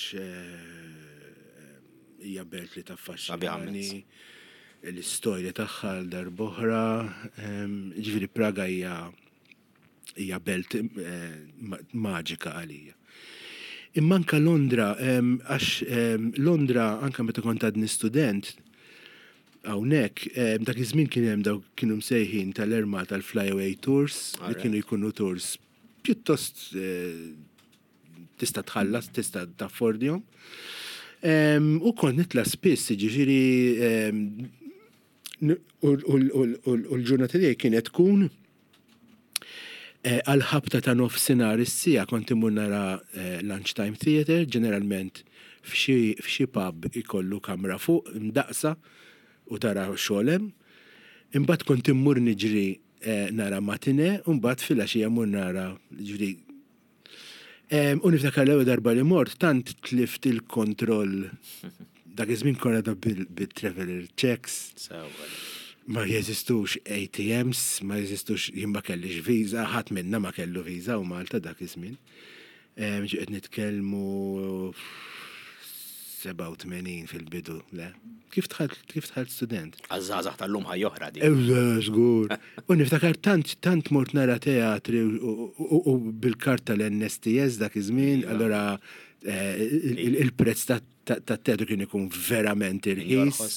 hija belt li taffaxxani l-istorja tagħha darb'oħra. Ġifieri Praga hija belt maġika għalija. Imma anke Londra għax Londra anke meta kont għadni student hawnhekk dak iż-żmien kien hemm daw kienu msejħin tal-erma tal-flyaway tours li kienu jkunu tours pjuttost tista' tħallas, tista' taffordihom. U kont nitla' spiss, jiġifieri u l-ġurnata tiegħi kienet tkun għal-ħabta ta' nofsinhar is-sija kont imur nara lunchtime theatre, ġeneralment f'xi pub ikollu kamra fuq imdaqsa u tara xogħolem. Imbagħad kont immur niġri nara matine, u mbagħad filgħaxija mmur nara ġri. U niftakar l-ewwel darba li mort tant tlift il-kontroll. Dak iż-żmien konna bil-traveler checks. Ma jeżistux ATMs, ma jeżistux jien ma kellix viża, ħadd minna ma kellu viża u Malta dak iż-żmien. Qed nitkellmu 87 fil-bidu, le. Kif tħalt student? Għazzazax tal-lum ħajjoħra di. Żgur. U niftakar tant mort nara teatri u bil-karta l-NSTS dak iż-żmien, allora il-prezz tat-teatru kien ikun verament irħis.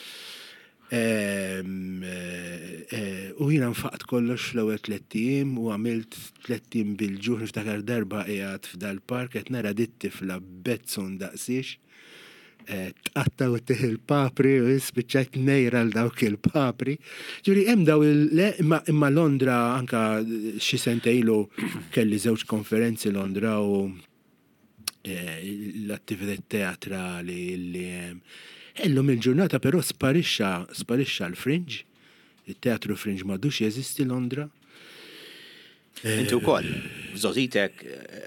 U jiena nfaqt kollox l-ewwel 3 ijiem u għamilt 3 ijiem bil-ġuħ niftakar darba qiegħed f'dal-park qed nara dit-tifla Bezzon daqsix. Tqattaw tih il-papri u spiċċajt nejra l dawk il-papri. Ġuri hemm daw imma Londra anka xi sentejlu kelli żewġ konferenzi Londra u l-attivitajiet teatrali li illum il-ġurnata però sparixxa l-Fringe. Il-teatru Fringe m'għadux jeżisti Londra. Inti wkoll, żożitek.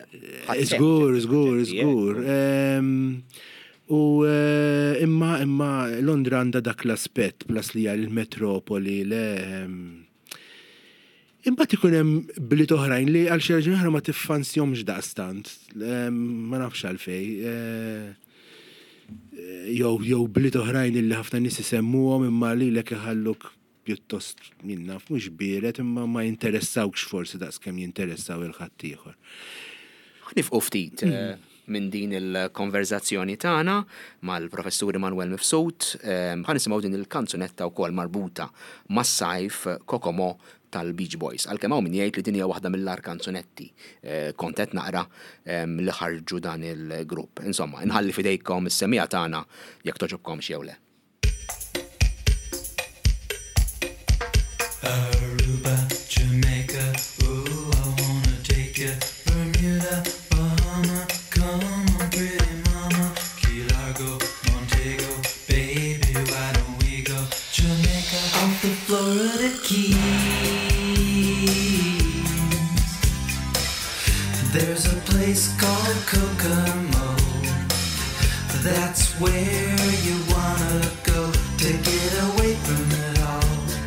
Żgur. U imma Londra għandha dak l-aspett plas li hija l-metropoli le. Imbagħad ikun hemm bliet oħrajn li għal xi raġuni oħra ma tiffansjomx daqstant. Ma nafx għalfejn. Jew bliet oħrajn li ħafna nies isemmuhom imma lilek iħalluk pjuttost min naf mhux bieret imma ma jinteressawx forsi daqskemm jinteressaw il-ħadd ieħor. Nifqu ftit minn din il-konverzazzjoni tagħna mal-professur Emanuel Mifsud, ħan nisimgħu din il-kanzunetta wkoll marbuta mas-sajf Kokomo tal-Beach Boys. Għalkemm hawn min jgħid li din hija waħda mill-ar kanzunetti kont qed naqra li ħarġu dan il-grupp. Insomma, inħalli fidejkom is-semija tagħna jekk toġobkom jew le. Aruba, Jamaica, ooh, I wanna take you. Bermuda, Bahama, come on, pretty mama. Key Largo, Montego, baby, why don't we go? Jamaica, off the Florida Keys. There's a place called Kokomo. That's where you wanna go to get away from it all.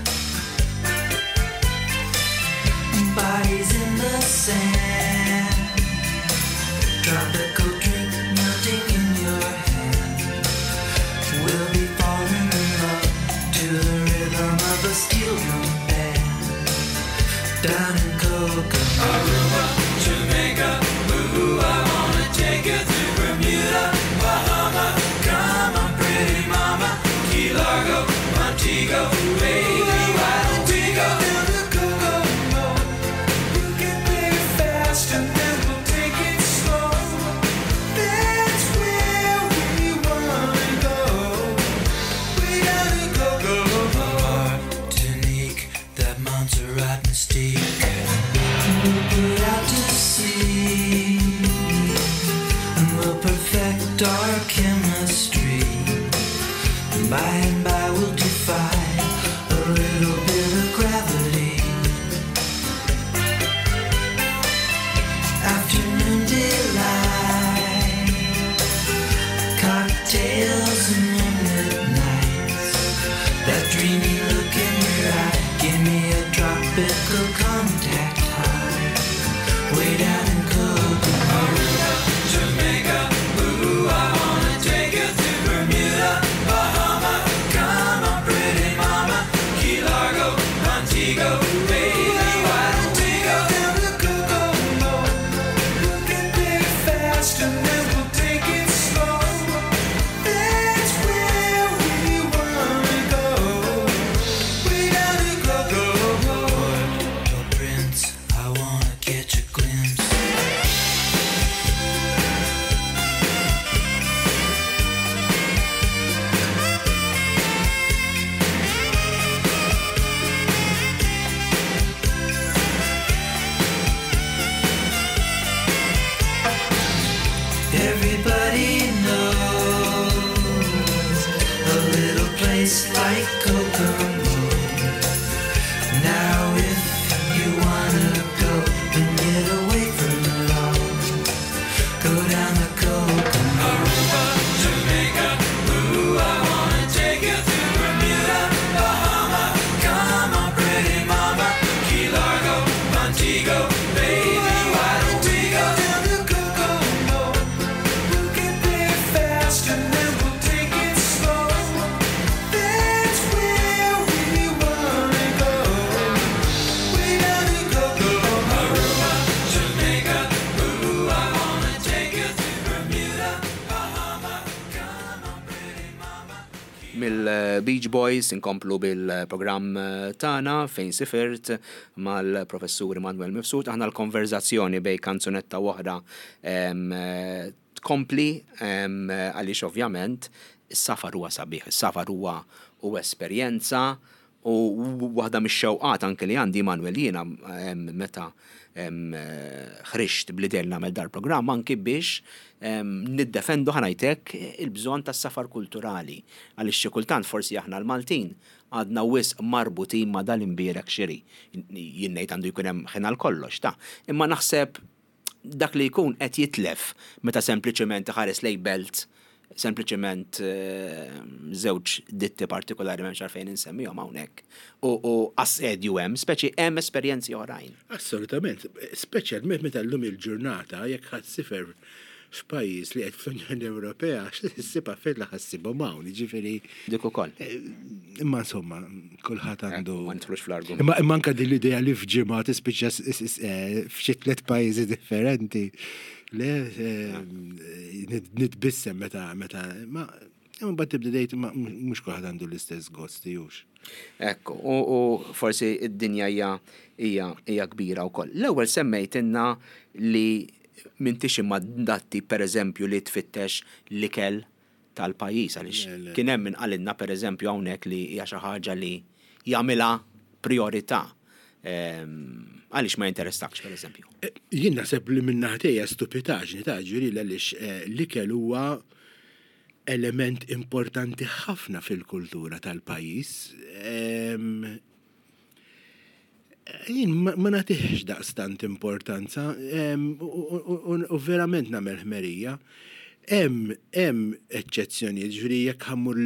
Bodies in the sand, tropical drink melting in your hand. We'll be falling in love to the rhythm of a steel drum band. Down in Kokomo, Aruba, Jamaica, ooh, I wanna take you to Bermuda, Bahama. Come on, pretty mama, Key Largo, Montego, baby, why don't we go? And then we'll take it slow. That's where we wanna go. We gotta go. Martinique, that Montserrat mystique. We'll put out to sea, and we'll perfect our chemistry. By and by we'll defy a little bit of gravity. Afternoon delight, cocktails and moonlit nights. That dreamy look in your eye, give me a tropical contact high. Way down in Kokomo, Jamaica, ooh, I wanna take Beach Boys, inkomplu bil-programm tana fejn sifirt mal-professur Manuel Mifsud, aħna l-konverzazzjoni bej kanzunetta waħda tkompli għaliex ovvjament is-safar huwa sabiħ, is-safar huwa esperjenza u waħda mix-xewqat anke li għandi Manuel jiena meta ħriġt bl-idea nagħmel dar-programm anke biex niddefendu ħanajtek il-bżonn tas-safar kulturali għaliex xi kultant forsi aħna l-Maltin għadna wisq marbutin ma' dal-imbierek xiri. Jien ngħid għandu jkun hemm ħina l-kollox ta' imma naħseb dak li jkun qed jitlef meta sempliċement ħares lej belt sempliċement żewġ ditti partikolari m'hemmx għalfejn insemmihom hawnhekk. U assedju hemm, speċi hemm esperjenzi oħrajn. Assolutament, speċjalment meta llum il-ġurnata jekk ħadd sifer f'pajjiż li qed fl-Unjoni Ewropea ssibha fejn la ħassibhom hawn, jiġifieri. Dik ukoll. Imma insomma, kulħadd għandu. Ma nidħlux fl-argument. Imma anke din l-idea li f'ġimgħa tispiċċa f'xi tliet pajjiżi differenti. Le, nitbissem meta, ma bad tibdejt mhux kulħadd għandu l-istess gost tijux. Ekku, u forsi id-dinja hija kbira wkoll. L-ewwel semmejtilna li m'intix imma datti pereżempju li tfittex l-ikel tal-pajjiż għaliex kien hemm min qalilna pereżempju hawnhekk li hija xi ħaġa li jagħmilha priorità. Għaliex ma jinterestakx pereżempju? Jien naħseb li minn naħtejja stupitaġni ta' ġuri għaliex l-ikel huwa element importanti ħafna fil-kultura tal-pajjiż. Jien ma nagħtihx daqstant importanza u verament nagħmel ħmerija. Hemm eċċezzjonijiet, ġifieri jekk ħammur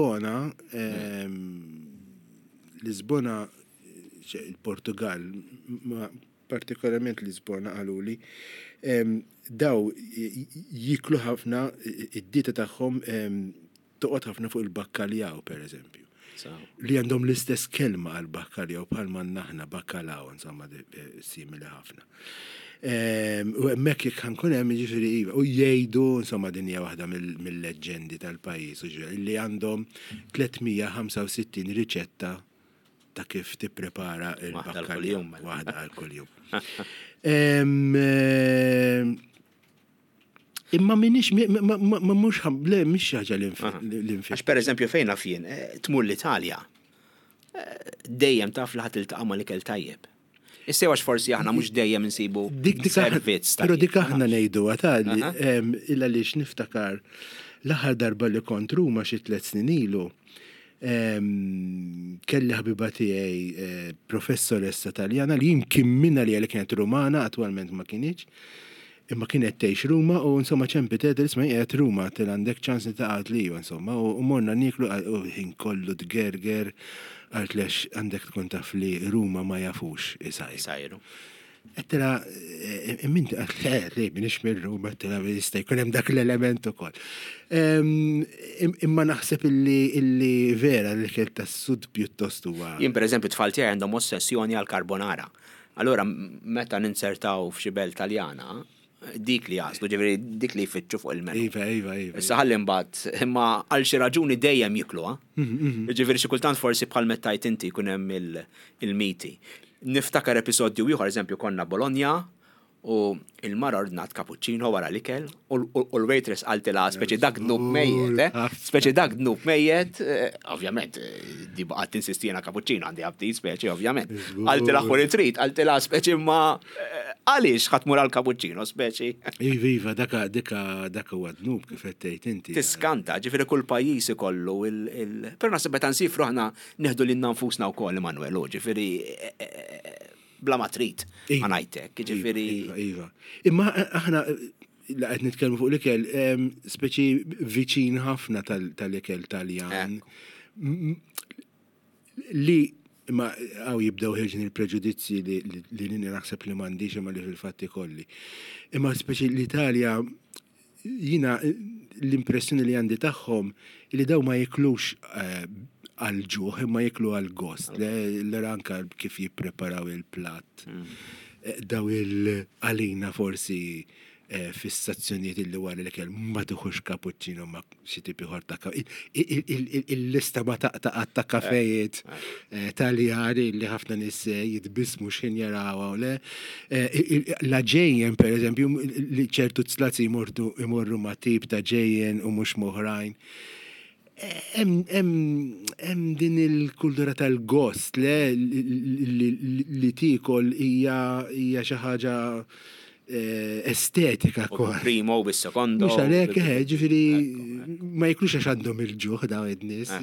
Lisbona il-Portugal, partikolarment Lisbona għaluli, daw jiklu ħafna id-dieta tagħhom toqgħod ħafna fuq il-bakkaljaw pereżempju. Li għandhom l-istess kelma għal bakkaljaw bħalma naħna bakkalaw, insomma simili ħafna. U hemmhekk jekk ħankun hemm jiġifieri u jgħidu insomma din hija waħda mill-leġendi tal-pajjiż li għandhom 365 riċetta ta' kif tipprepara il-bakkaljaw waħda għal kuljum. Imma minix, ma mux le, mux ħaġa l-infix. Għax per eżempju fejna fien, tmur l-Italja, dejjem taf li ħatiltaqa' ma l-ikel tajjeb. Issew għax forsi aħna mux dejjem nsibu servizz tajjeb. Pero dik aħna ngħidu għatali, illa lix niftakar l-aħħar darba li kont Ruma xi 3 snin ilu, kelli ħabiba tiegħi professoressa Taljana li jimkien minna li kienet Rumana, attwalment ma kienx. Imma kienet tgħix Ruma u insomma ċempitet isma' qiegħed Ruma til għandek ċans li taqgħod li insomma u morna niklu ħin kollu tgerger għalt lex għandek tkun taf li Ruma ma jafux isajru. Ettela minti rejbi nix mir Ruma ettela jista' jkun hemm dak l-element ukoll. Imma naħseb illi vera li kell tas-sud pjuttost huwa. Jien pereżempju tfal tiegħi għandhom ossessjoni għal carbonara. Allura meta ninsertaw f'xi belt Taljana, dik li jaslu, ġiviri dik li jfittxu fuq il-menu. Iva. Issa ħallim bat, imma għal xi raġuni dejjem jiklu, ġiviri xi kultant forsi bħal mettajt inti jkun hemm il-miti. Niftakar episodju ieħor eżempju konna Bologna u il-mara ordnat cappuccino wara l-ikel u l-waitress għaltila speċi dak dnub mejjed, ovvjament, di baqgħet tinsistijena cappuccino għandi għabti speċi, ovvjament. Għaltila xur il-trit, għaltila speċi ma għaliex ħatmur għal-cappuccino speċi. Iva, daka huwa dnub kif qed tgħid inti. Tiskanta, ġifieri kull pajjiż ikollu però naħseb meta nsifru aħna neħdu lil nfusna wkoll Emanuel, ġifieri bla ma trid ma ngħidlek, ġifieri. Iva. Imma aħna qed nitkellmu fuq l-ikel speċi viċin ħafna tal-ikel Taljan. Li imma għaw jibdew ħirġin il-preġudizzi li nini naħseb li m'għandix imma li fil-fatti kolli. Imma speċi l-Italja jina l-impressjoni li għandi tagħhom li daw ma jiklux għal-ġuħ imma jiklu għal-gost, l-ranka kif jippreparaw il-plat. Daw il-għalina forsi fissazzjonijiet li wara li kell ma tuħux cappuccino ma xi tipi ħor ta' il-lista ma taqtaqat ta' kafejiet taljani li ħafna nies jitbismu x'in jarawha u le. La ġejjen pereżempju li ċertu tzlazzi imorru ma' tip ta' ġejjen u mhux moħrajn. Hemm din il-kultura tal-gost li tikol hija xi ħaġa estetika kwa. Primo u bis-sekondo. Mux għalek, ġifiri, ma jiklux għax għandhom il-ġuħ daw id-nis.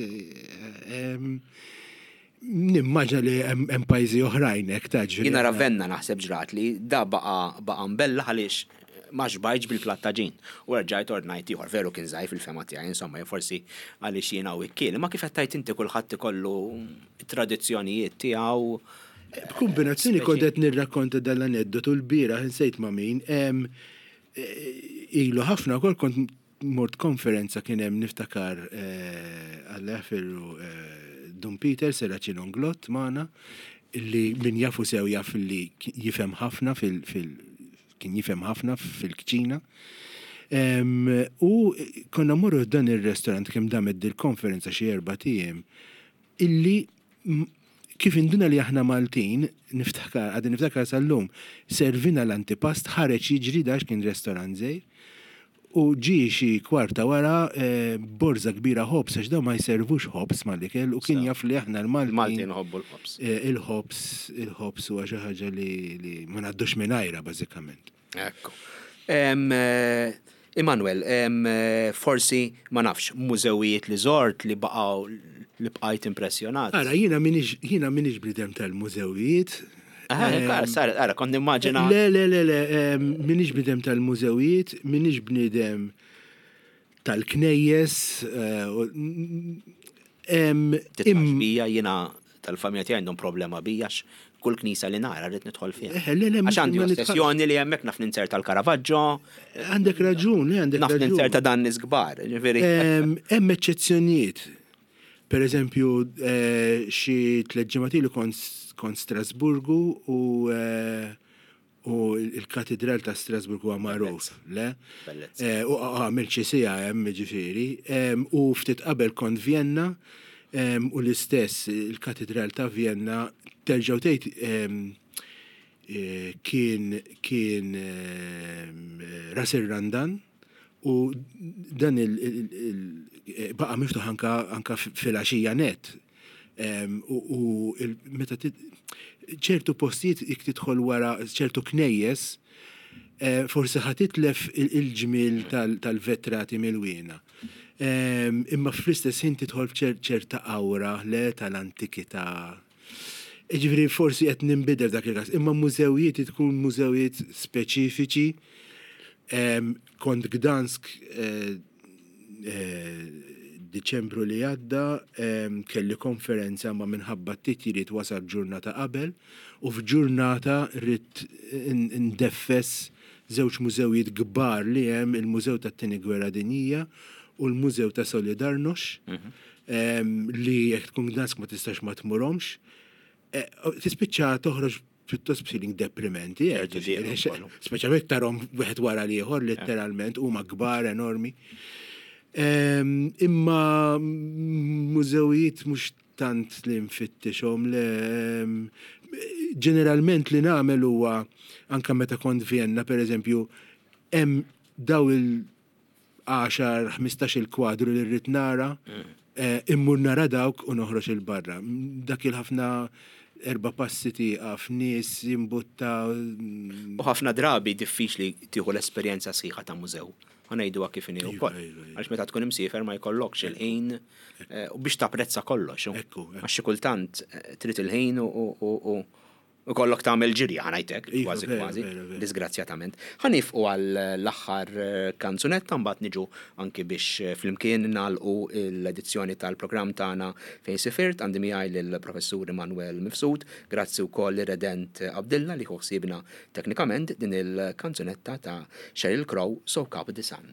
Nimmaġna li hemm pajzi oħrajnek ta' ġifiri. Jina Ravenna naħseb ġrat li da baqa mbella għaliex maġ bajġ bil-plattaġin. U rġajt ordnajt ieħor veru kien żgħir fil-fema tiegħi, insomma, forsi għaliex jiena u ikkiel. Ma kif qed tgħid inti kulħadd ikollu tradizzjonijiet tiegħu. B'kombinazzjoni kontet nirrakkonta dal-aneddotu l-bira, nsejt ma' min, ilu ħafna wkoll kont mort konferenza kien hemm niftakar għall-Ferru Dun Peter Seraċin Onglot magħna, illi min jafu sew jaf li jifhem ħafna kien jifhem ħafna fil-kċina. U konna morru dan ir-restorant kemm damet il-konferenza xi 4 ijiem illi kif induna li aħna Maltin, niftakar sal-lum, servina l-antipast ħareġ jiġri dax kien restorant żgħir, u ġi xi kwarta wara borza kbira ħobs għax daw ma jservux ħobs mal-ikel u kien jaf li aħna Maltin ħobbu l-ħobs. Il-ħobs huwa xi ħaġa li ma ngħaddux mingħajrha bażikament. Ekku. Emanuel, forsi ma nafx mużewijiet li żort li bqajt impressjonat. Ara, jiena minix bnidem tal-mużewijiet. Ara, kont immaġina. Le, minix bnidem tal-mużewijiet, minix bnidem tal-knejjes. Bija jiena tal-familja tiegħi għandhom problema bijax kull knisa li nara rrid nidħol fiha. Għax għandi ossessjoni li hemmhekk naf ninser tal-Caravaggio. Għandek raġun, naf ninser ta' dan nies kbar, ġifieri. Hemm eċċezzjonijiet. Per eżempju, xi 3 ġimgħat kont Strasburgu u il-katedral ta' Strasburgu huwa magħruf, le? U għamil xi siegħa hemm ġifieri. U ftit qabel kont Vienna u l-istess il-katedral ta' Vienna terġgħu tgħid kien Ras ir-Randan u dan baqa' miftuħ anka fil-għaxija net. U meta ċertu postijiet jekk tidħol wara ċertu knejjes forsi ħatitlef il-ġmiel tal-vetrati mill-wiena. Imma fl-istess ħin tidħol ċerta awra le tal-antikità. Ġifieri forsi qed ninbidel dak il-każ, imma mużewijiet tkun mużewijiet speċifiċi. Kont Gdansk Diċembru li għadda kelli konferenza ma minħabba t-titjiriet wasal ġurnata qabel u f'ġurnata rrid ndeffes 2 mużewijiet kbar li hemm il-Mużew tat-Tieni Gwerra Dinjija u l-Mużew ta' Solidarność li jekk tkun Gdansk ma tistax ma tmurhomx. Tispiċċa toħroġ pjuttost b'feeling deprimenti, speċjalment tarhom wieħed wara l-ieħor letteralment huma kbar enormi. Imma mużewijiet mhux tant li nfittixhom ġeneralment li nagħmel huwa anke meta kont Vienna pereżempju hemm daw il-10-15 il-kwadru li rrid nara immur nara dawk u noħroġ il-barra. Dak il-ħafna 4 passi tieqaf nies jimbuttaw. U ħafna drabi diffiċli tieħu l-esperjenza sħiħa ta' mużew. Ħanejduha kif inhi wkoll. Għax meta tkun imsiefer ma jkollokx il-ħin u biex tapprezza kollox. Għax xi kultant trid il-ħin u kollok tagħmel ġirja ħanajtek, kważi, disgrazzjatament. Ħanifqu għall-aħħar kanzunetta mbagħad niġu anki biex flimkien nagħlqu l-edizzjoni tal-programm tagħna fejn sifirt għandi miegħi lill-Professur Emanuel Mifsud, grazzi wkoll Redent Abdilla li ħsiebna teknikament din il-kanzunetta ta' Sheryl Crow, Soak Up the Sun.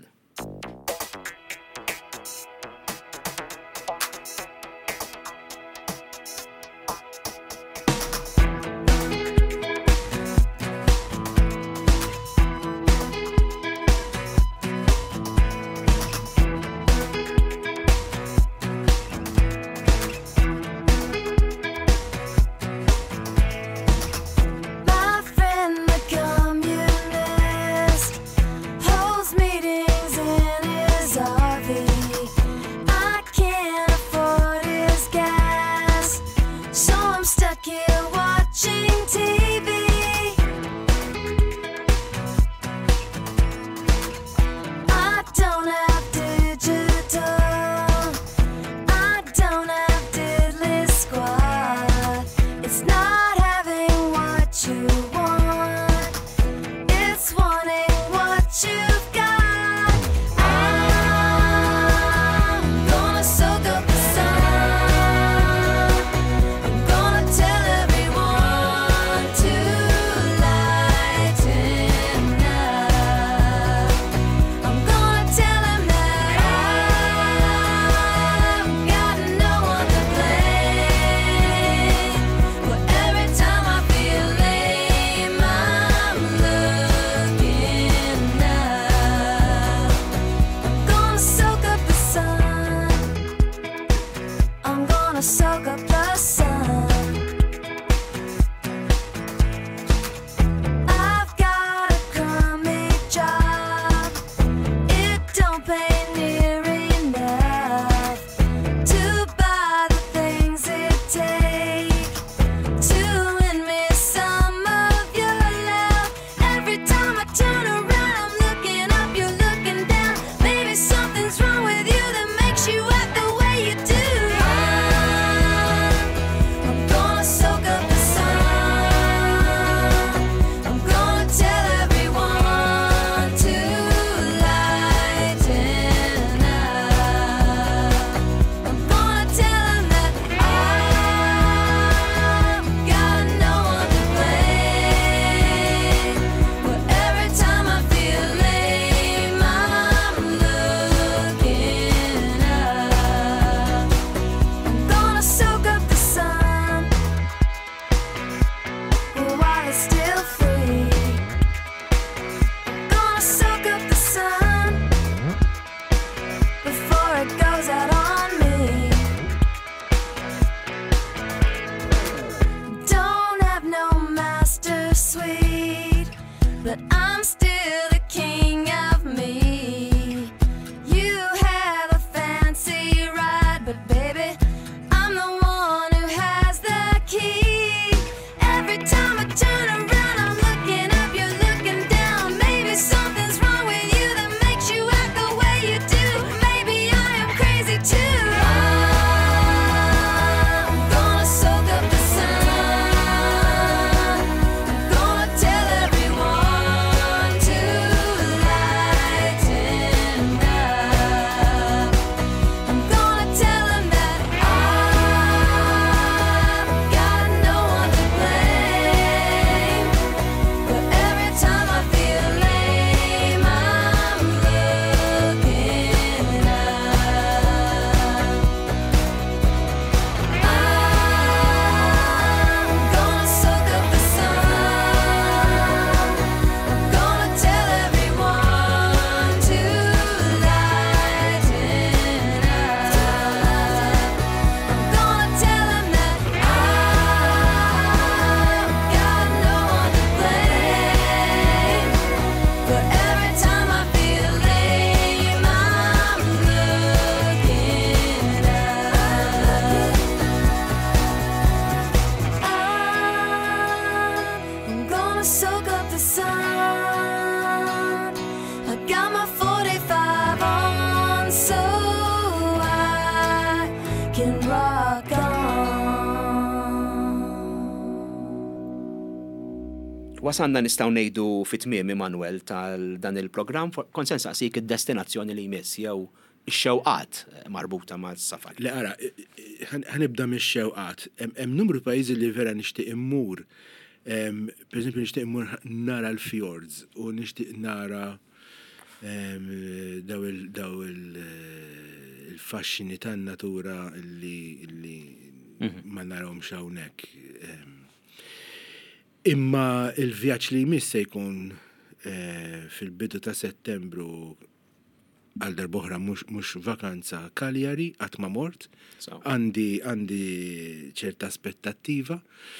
but I'm still the king of me. You have a fancy ride, but baby, I'm the one who has the key. Every time I turn around, I'm looking up, you're looking down. Maybe something's wrong with you that makes you act the way you do. Maybe I am crazy too. I'm gonna soak up the sun. I'm gonna tell everyone to lighten up. I'm gonna tell them that I've got no one to blame. But every time I feel lame, I'm looking up. I'm gonna soak up the sun. I'm gonna tell everyone to lighten up. I'm gonna tell them that I've got no one to blame. But every time I feel lame, I'm looking up. I'm gonna soak up the sun. I got my 45 on so I can rock on. Wasanna nistgħu ngħidu fit-tmiem Emanuel tal-dan il-programm kont se nsaqsik id-destinazzjoni li jmiss jew ix-xewqat marbuta mas-safar. Le ara, ħanibda mix-xewqat. Hemm numru pajjiżi li vera nixtieq immur. Per eżempju nixtieq immur nara l-fjords u nixtieq nara daw il-faxxini tan-natura li ma narawhomx hawnhekk. Imma il-vjaġġ li jmiss se jkun fil-bidu ta' Settembru għal darb'oħra mhux vakanza Cagliari qatt ma mort. So. Għandi ċerta aspettattiva.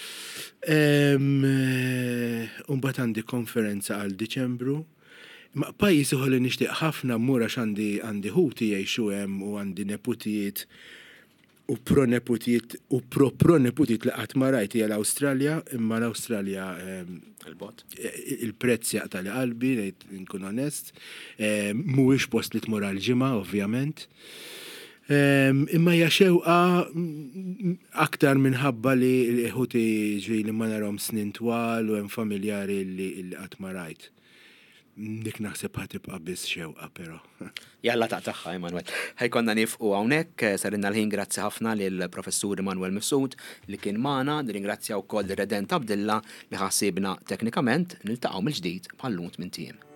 Mbagħad għandi konferenza għal Diċembru. Ma pajjiż ieħor li nixtieq ħafna mmur għax għandi ħuti jgħixu hemm u għandi neputijiet u proneputijiet li qatt ma rajt hija l-Awstralja, imma l-Awstralja Il-bot. il-prezz jaqta' li qalbi, ngħid nkun onest. Mhuwiex post li tmur għall-ġimgħa, ovvjament. Imma hija xewqa aktar minħabba li l-ħuti ġej li ma narahom snin twal u hemm familjari li qatt ma rajt. Dik naħseb ħatibqa' biss xewqa però. Jalla taqtaħħa, Emanuel. Ħajkonna nifqu hawnhekk, sarinna l-ħin grazzi ħafna lill-professur Emanuel Mifsud li kien magħna, nirringrazzja wkoll ir-Redent Abdilla li ħassibna teknikament niltaqgħu mill-ġdid bħall-lunt minn tiem.